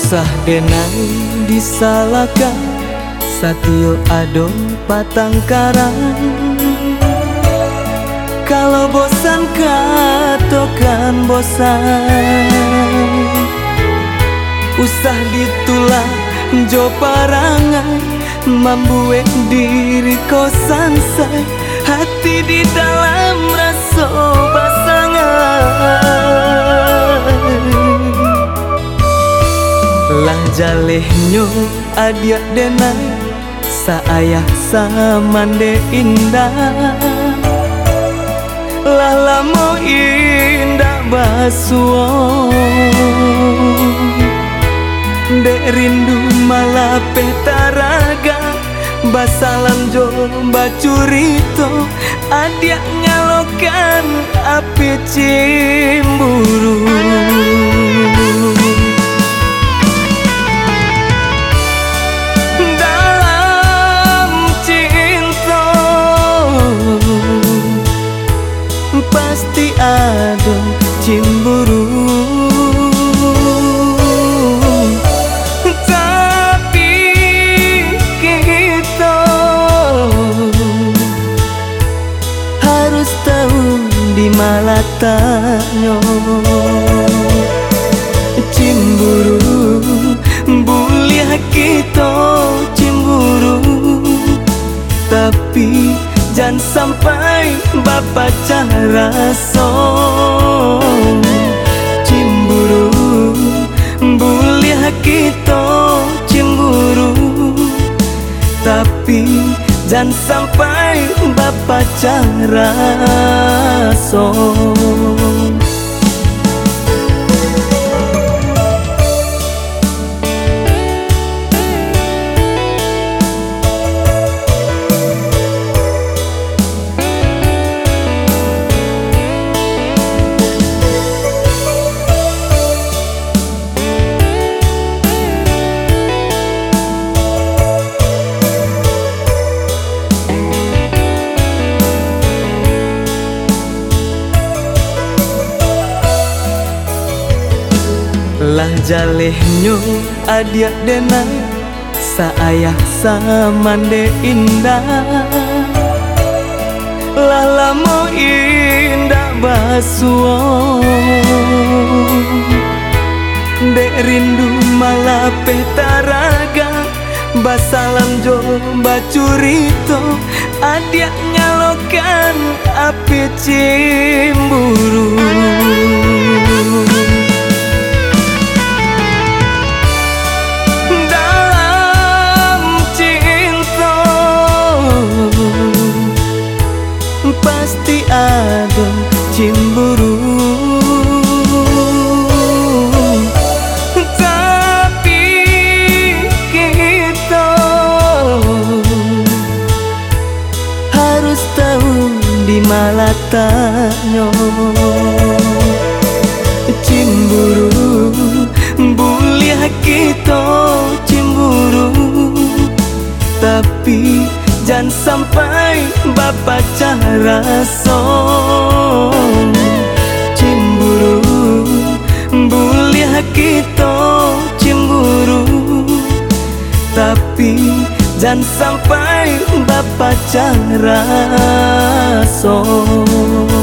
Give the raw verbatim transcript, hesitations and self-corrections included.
Usah denai disalahkan, satio ado batang karang. Kalau bosan katokan bosan, usah ditulah jo parangan, membuat diri kosan say, hati di dalam rasa pasangan. Lah jalehnya adia denai, saayah samande indah. Lah lamo indah basuo, dek rindu malah petaraga. Basalam jo bacurito, adia nyalokan api cimburu. Dalam cinta pasti ada cemburu, tapi kita harus tahu di malatanya. Cemburu boleh kita cemburu, tapi jangan sampai bapak cara song. Cemburu boleh kita cemburu, tapi jangan sampai bapak cara song. Lah jalehnya adia denai, saayah samande indah. Lah lamo indah basuo, dek rindu malah petaraga. Basalam jo bacurito, adia nyalokan api cimburu. Pasti ada cemburu, tapi kita harus tahu di malatanya. Cemburu boleh kita cemburu, tapi jangan sampai bapak cara song. Cemburu boleh kita cemburu, tapi jangan sampai bapak cara song.